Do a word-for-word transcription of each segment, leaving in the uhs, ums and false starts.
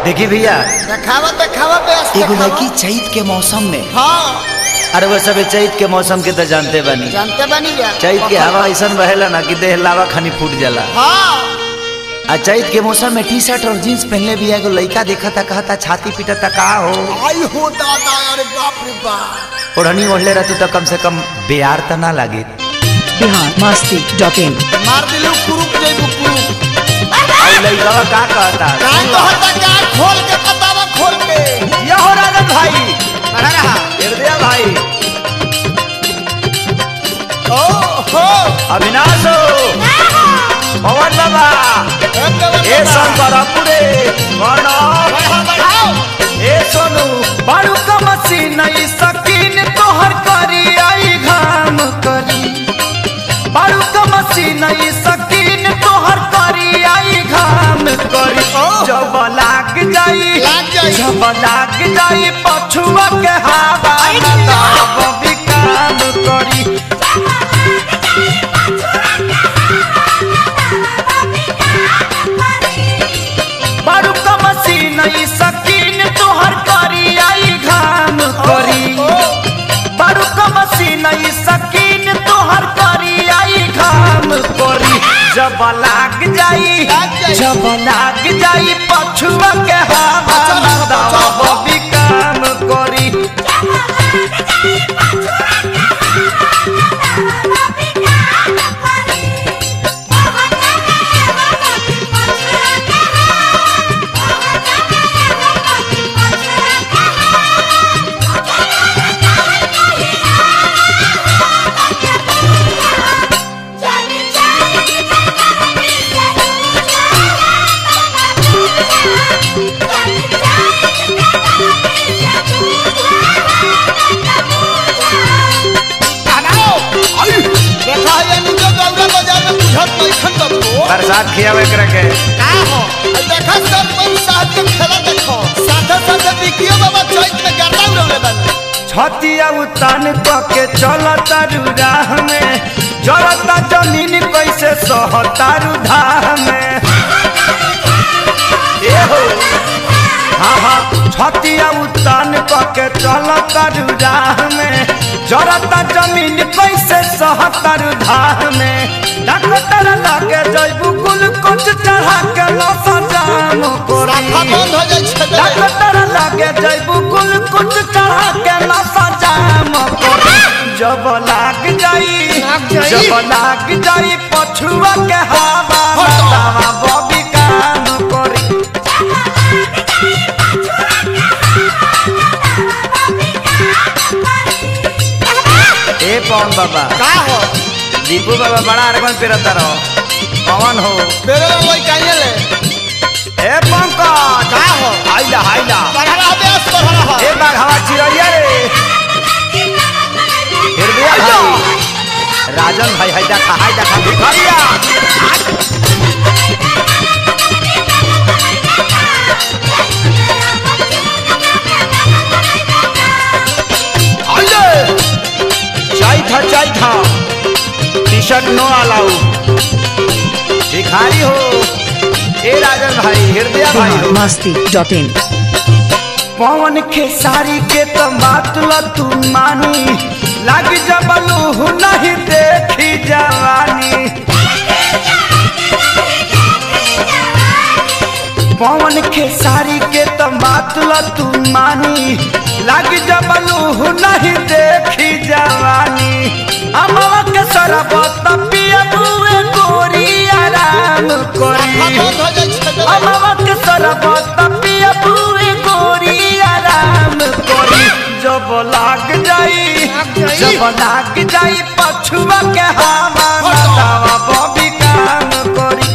देखिए भैया देखावा देखावा बेस एगो लड़की चैत के मौसम में हाँ अरे वो सब चैत के मौसम के तो जानते बानी जानते बानी जा चैत के हवा ऐसा बहेला ना कि देह लावा खानी फूट जाला। हाँ आ चैत के मौसम में टी शर्ट और जींस पहनले भी एगो लड़का देखा था कहता छाती पीटा था का हो आई हो दादा अरे बाप रे बाप ओढ़नी ओढ़ले रहती तो कम से कम बेयार तो ना लागे। बिहार मस्ती डॉट इन मार दिलू कुरुप जइबू कुरुप लड़का का कहता का कहता का खोल के बतावा खोल के ये हो राजन भाई बड़ा रहा हृदय भाई ओ हो अविनाश हो पवन बाबा ए शंकरपुरे बढ़ाओ बढ़ाओ ए सोनू बारू का मशीन ई सकीन तोहर करी आई घाम करी बारू का मशीन ई सकीन तोहर करी आई घाम करी जब लाग जाई लाग जाई। जब लाग जाई पछुआ के हवा तब भी काम करी बारू का मशीन ई सकीन तोहर करी आई घाम करी बारू का मशीन ई सकीन तोहर करी आई घाम करी जब लाग जाई लाग जाई। जब लाग जाई पछुआ के हवा तब भी काम करी देखा ये नुजो गौरा बाजार में बुझत नहीं खन बबो प्रसाद खियावे करे के का हो देखा सब पर साथ के खेला देखो साथे साथे बिकियो बाबा चैत में गर्दा उड़ले बन छतिया उतान के चलता राह में जरता जमीन कैसे सहतारू धाह में ए हो हाँ हाँ छतिया उतान के चलता राह में जरता जमीन कैसे सहतारू धाह में डॉक्टर लगे जैबू कुल कुछ चढ़ा के लसा जाम राखा कोरी बंद हो जाय छे डॉक्टर लगे जैबू कुल कुछ चढ़ा के लसा जाम कोरी जब लाग जाई लाग जाई। जब लाग जाई पछुआ के हवा बतावा बॉबी काम कोरी ए पवन बाबा का हो दीपू बाबा बड़ा अरगन पेरता रहो पवन हो तेरे लई काहे ले ए पंकज का हो हाइला हाइला बढ़ा रहा बेस बढ़ा रहा ए बाघवा चिड़िया रे हृदय भाई राजन भाई हाय देखा हाय देखा भिखारिया आइले चाय था चाय था टी शर्ट नो अलाउ भिखारी हो ए राजन भाई हृदय भाई बिहार हो मस्ती डॉट इन पवन खेसारी के तो बात ल तू मानी लग जबलू नहीं देखी जवानी पवन खेसारी के तो बात ल तू मानी लग जबलू नहीं देखी जवानी अमवा के सरबत पिया बुए गोरी आराम राखा करी बंद हो जाय छे अमवा के सरबत पिया बुए गोरी आराम करी जब लाग जाई जब लाग जाई पछुआ के हवा बतावा बॉबी काम करी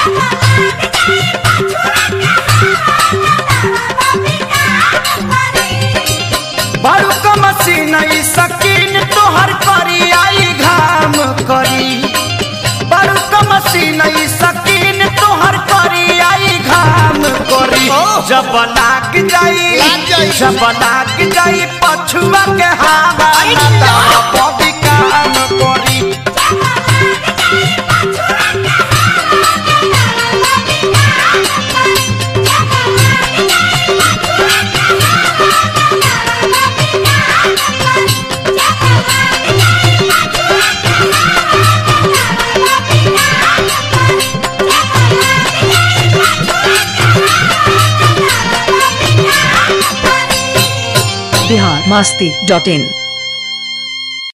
बारू का मशीन ई सकीन तोहर करी आई घाम करी बारू का मशीन ई सकीन तोहर करी आई घाम करी जब लाग जाई लाग जाई। जब लाग जाई पछुआ के हवा बतावा बॉबी काम करी बिहार मस्ती डॉट इन।